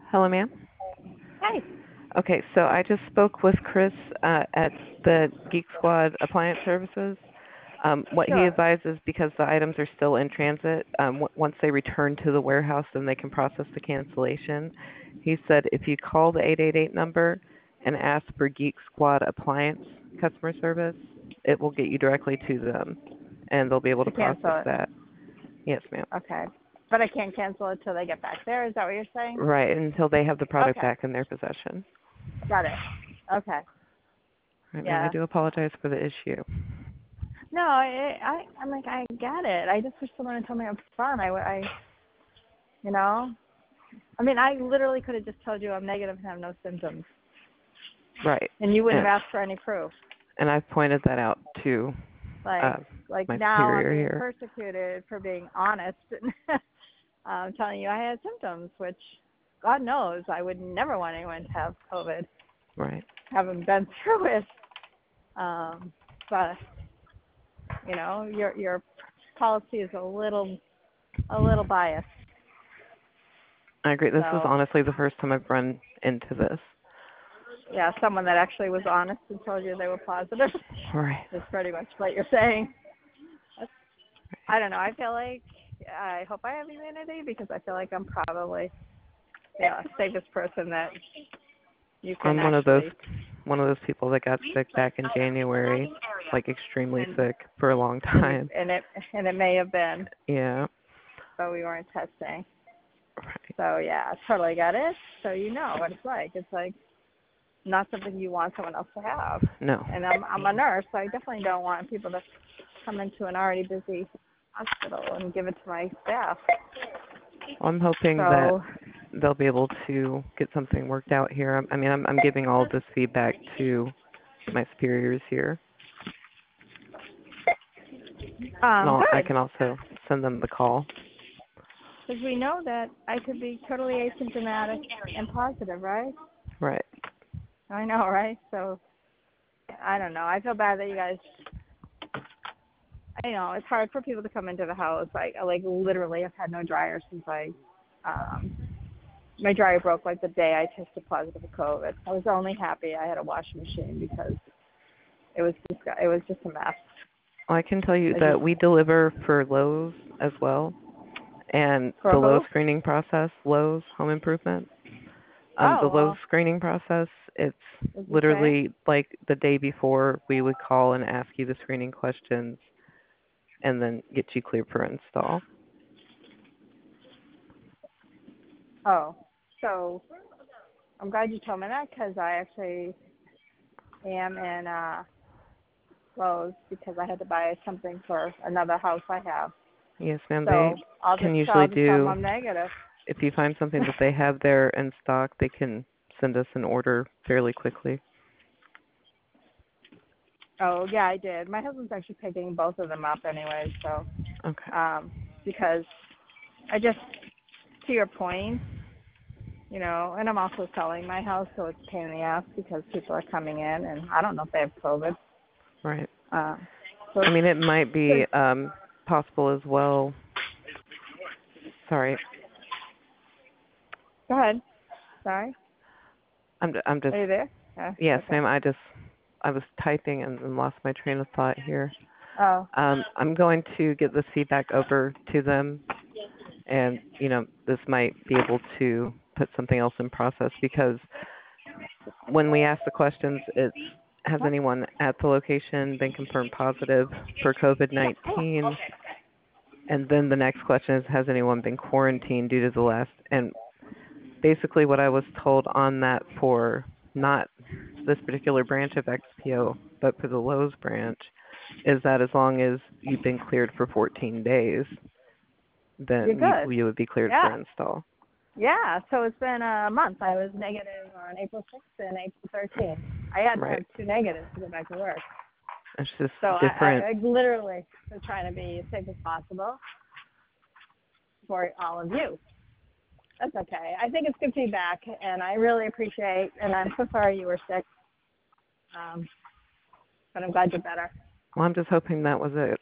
Hello, ma'am. Hi. Okay, so I just spoke with Chris at the Geek Squad Appliance Services. What he Sure. advises, because the items are still in transit, once they return to the warehouse, then they can process the cancellation. He said if you call the 888 number and ask for Geek Squad Appliance customer service, it will get you directly to them, and they'll be able to To process cancel it. that. Yes, ma'am. Okay. But I can't cancel it till they get back there. Is that what you're saying? Right, until they have the product Okay. back in their possession. Got it. Okay. Right, ma'am, I Yeah. do apologize for the issue. No, I'm like, I get it. I just wish someone had told me up front. You know, I mean, I literally could have just told you I'm negative and have no symptoms, Right. and you wouldn't And, have asked for any proof. and I've pointed that out to Like, my now I'm superior being here. persecuted for being honest and telling you I had symptoms, which God knows I would never want anyone to have COVID. Right. Haven't been through it. But your policy is a little biased. I agree. This is So honestly the first time I've run into this. yeah, someone that actually was honest and told you they were positive Right. is pretty much what you're saying. I don't know. I hope I have immunity because I feel like I'm probably the safest person that you can I'm actually. one of those people that got sick back in January, like extremely And sick for a long time. and it may have been, Yeah. but we weren't testing. Right. So yeah, I totally get it. So you know what it's like. It's like not something you want someone else to have. No. And I'm a nurse, so I definitely don't want people to come into an already busy hospital and give it to my staff. Well, I'm hoping that So they'll be able to get something worked out here. I mean, I'm giving all of this feedback to my superiors here. And I good, can also send them the call. because we know that I could be totally asymptomatic and positive, right? Right. I know, right? So I don't know. I feel bad that you guys. I know it's hard for people to come into the house. Like literally, I've had no dryer since my dryer broke like the day I tested positive for COVID. I was only happy I had a washing machine because it was just a mess. Well, I can tell you I just that we deliver for Lowe's as well, and for the Lowe's who? screening process, Lowe's Home Improvement, the Oh Lowe's well, screening process, it's it's the same. literally like the day before we would call and ask you the screening questions and then get you cleared for install. Oh, so I'm glad you told me that because I actually am in Lowe's because I had to buy something for another house I have. Yes, ma'am. They So can I'll usually just tell them do, I'm negative. if you find something that they have there in stock, they can send us an order fairly quickly. Oh yeah, I did. My husband's actually picking both of them up anyway. So Okay. because I just to your point, and I'm also selling my house, so it's a pain in the ass because people are coming in and I don't know if they have COVID. Right. So I mean, it might it's, be possible as well. Sorry, go ahead. Sorry. I'm just, Are you there? yes, Okay. ma'am. I was typing and lost my train of thought here. Oh. I'm going to get this feedback over to them, and this might be able to put something else in process because when we ask the questions, it's has What? anyone at the location been confirmed positive for COVID-19? And then the next question is, has anyone been quarantined due to the last? And basically what I was told on that for not this particular branch of XPO, but for the Lowe's branch, is that as long as you've been cleared for 14 days, You're then good. you would be cleared for Yeah. install. Yeah. So it's been a month. I was negative on April 6th and April 13th. I had to Right. have 2 negatives to go back to work. It's just So different. I literally was trying to be as safe as possible for all of you. That's okay. I think it's good feedback, and I really appreciate. And I'm so sorry you were sick, but I'm glad you're better. Well, I'm just hoping that was it.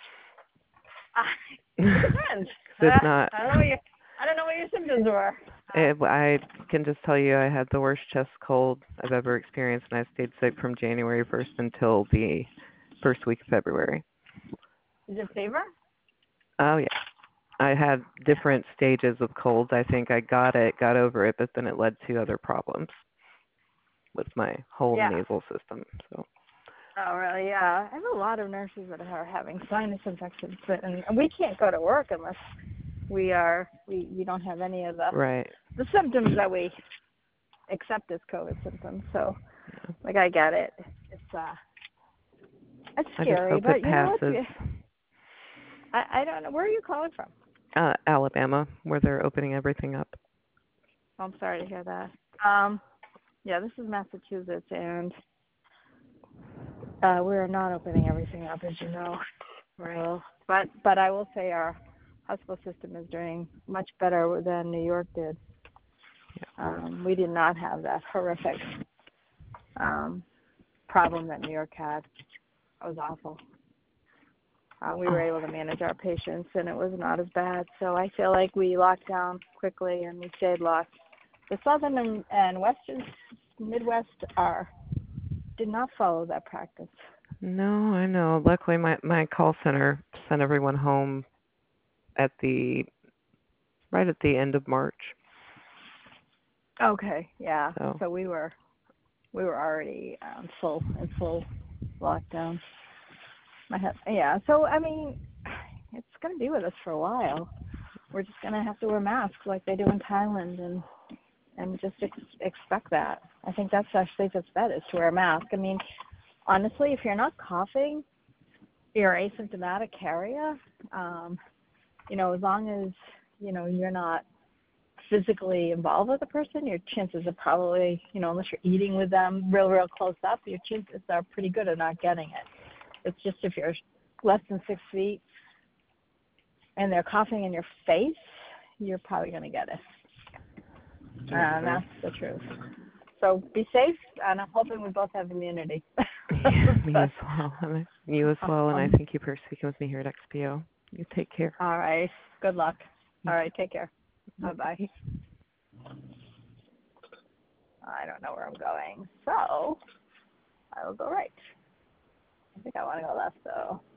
It depends. If not, I don't know what your symptoms were. I can just tell you I had the worst chest cold I've ever experienced, and I stayed sick from January 1st until the first week of February. Is it fever? Oh, yeah. I had different stages of colds. I think I got over it, but then it led to other problems with my whole Yeah. nasal system. So. Oh, really? Yeah. I have a lot of nurses that are having sinus infections, and we can't go to work unless we don't have any of Right. the symptoms that we accept as COVID symptoms. So, Yeah. like, I get it. It's I just scary, hope but it you know passes. what? I don't know. Where are you calling from? Alabama, where they're opening everything up. Oh, I'm sorry to hear that. Yeah, this is Massachusetts, and we're not opening everything up, as you know. Right. But I will say our hospital system is doing much better than New York did. Yeah. We did not have that horrific problem that New York had. It was awful. We were able to manage our patients, and it was not as bad. So I feel like we locked down quickly, and we stayed locked. The southern and western Midwest did not follow that practice. No, I know. Luckily, my call center sent everyone home right at the end of March. Okay, yeah. So So we were already full lockdown. Yeah. So I mean, it's going to be with us for a while. We're just going to have to wear masks like they do in Thailand, and just expect that. I think that's our safest bet is to wear a mask. I mean, honestly, if you're not coughing, you're asymptomatic carrier. As long as you're not physically involved with the person, your chances are probably, unless you're eating with them real close up, your chances are pretty good of not getting it. It's just if you're less than 6 feet and they're coughing in your face, you're probably going to get it. And that's the truth. So be safe, and I'm hoping we both have immunity. yeah, me as well. You as well, and I thank you for speaking with me here at XPO. You take care. All right. Good luck. All right. Take care. Bye-bye. I don't know where I'm going, so I will go right. I think I want to go left, though.